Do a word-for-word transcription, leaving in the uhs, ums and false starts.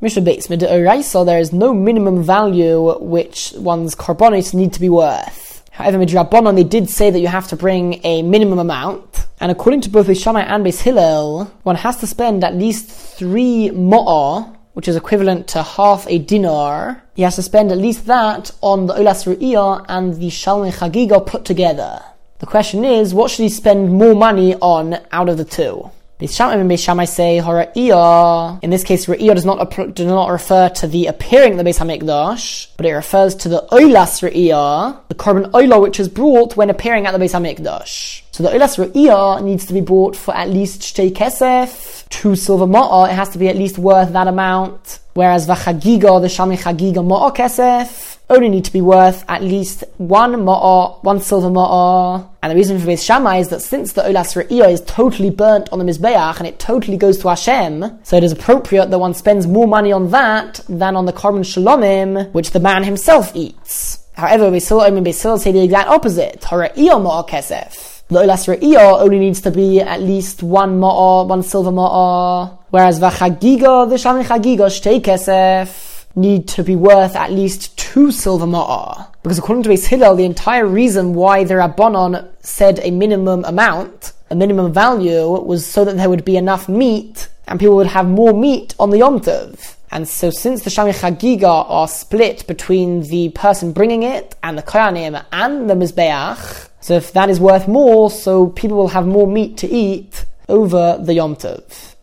Mishnah Beis, Midoraisa, there is no minimum value which one's korbanos need to be worth. However, Midrabanan, they did say that you have to bring a minimum amount. And according to both Beis Shammai and Beis Hillel, one has to spend at least three mo'ah, which is equivalent to half a dinar. He has to spend at least that on the Olas Ru'iyah and the Shalmei Chagiga put together. The question is, what should he spend more money on out of the two? Beis Shammai and Beis Shammai say, Hara'iyah. In this case, Ra'iyah does not, does not refer to the appearing of the Beis HaMikdash, but it refers to the Olas Ra'iyah, the korban Olah which is brought when appearing at the Beis HaMikdash. So the Olas Ra'iyah needs to be bought for at least Shtei Kesef, two silver ma'ah, it has to be at least worth that amount. Whereas Vachagiga, the Shalmei Chagiga ma'ah Kesef, only need to be worth at least one ma'ah, one silver ma'ah. And the reason for Beis Shammai is that since the Olas Ra'iyah is totally burnt on the Mizbeach and it totally goes to Hashem, so it is appropriate that one spends more money on that than on the Korban Shalomim, which the man himself eats. However, Beis Hillel and Beis Hillel say the exact opposite. Hara'iyah ma'ah Kesef. The Olas Ra'iyah only needs to be at least one ma'ah, one silver ma'ah, whereas Vachagiga, the Shalmei Chagiga, Shtei Kesef, need to be worth at least two silver ma'ah. Because according to Beis Hillel, the entire reason why the Rabbanon said a minimum amount, a minimum value, was so that there would be enough meat, and people would have more meat on the Yom Tov. And so since the Shalmei Chagiga are split between the person bringing it, and the Kohanim, and the Mizbeach, so if that is worth more, so people will have more meat to eat over the Yom Tov.